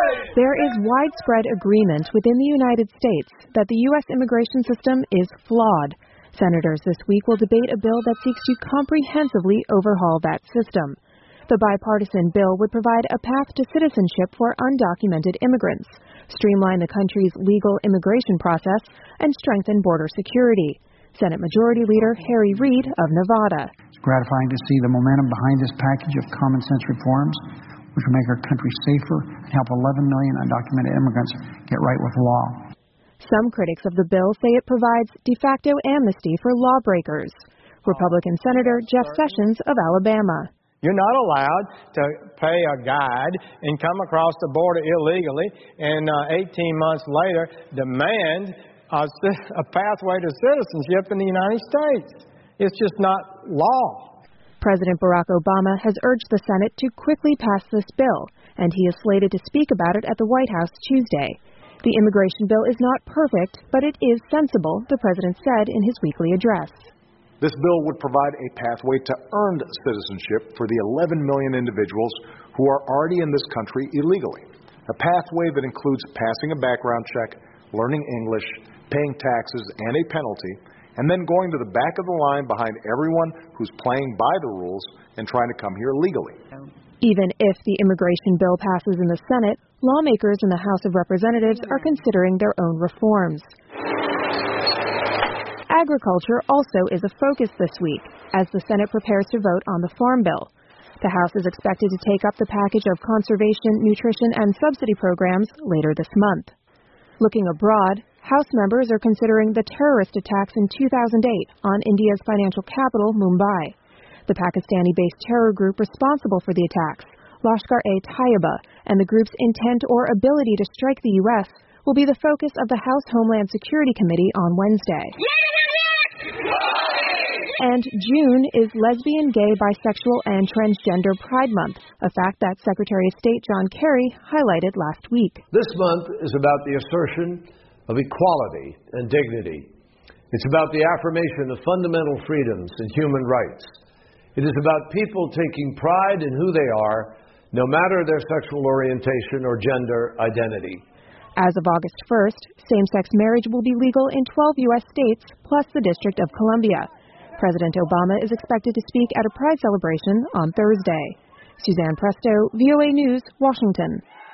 There is widespread agreement within the United States that the U.S. immigration system is flawed. Senators this week will debate a bill that seeks to comprehensively overhaul that system. The bipartisan bill would provide a path to citizenship for undocumented immigrants, streamline the country's legal immigration process, and strengthen border security. Senate Majority Leader Harry Reid of Nevada. It's gratifying to see the momentum behind this package of common sense reforms, which will make our country safer and help 11 million undocumented immigrants get right with the law. Some critics of the bill say it provides de facto amnesty for lawbreakers. Republican Senator Jeff Sessions of Alabama. You're not allowed to pay a guide and come across the border illegally and 18 months later demand a pathway to citizenship in the United States. It's just not law. President Barack Obama has urged the Senate to quickly pass this bill, and he is slated to speak about it at the White House Tuesday. The immigration bill is not perfect, but it is sensible, the president said in his weekly address. This bill would provide a pathway to earned citizenship for the 11 million individuals who are already in this country illegally. A pathway that includes passing a background check, learning English, paying taxes and a penalty, and then going to the back of the line behind everyone who's playing by the rules and trying to come here legally. Even if the immigration bill passes in the Senate, lawmakers in the House of Representatives are considering their own reforms. Agriculture also is a focus this week, as the Senate prepares to vote on the Farm Bill. The House is expected to take up the package of conservation, nutrition, and subsidy programs later this month. Looking abroad, House members are considering the terrorist attacks in 2008 on India's financial capital, Mumbai. The Pakistani-based terror group responsible for the attacks, Lashkar-e-Taiba, and the group's intent or ability to strike the U.S. will be the focus of the House Homeland Security Committee on Wednesday. And June is Lesbian, Gay, Bisexual, and Transgender Pride Month, a fact that Secretary of State John Kerry highlighted last week. This month is about the assertion of equality and dignity. It's about the affirmation of fundamental freedoms and human rights. It is about people taking pride in who they are, no matter their sexual orientation or gender identity. As of August 1st, same-sex marriage will be legal in 12 U.S. states, plus the District of Columbia. President Obama is expected to speak at a Pride celebration on Thursday. Suzanne Presto, VOA News, Washington.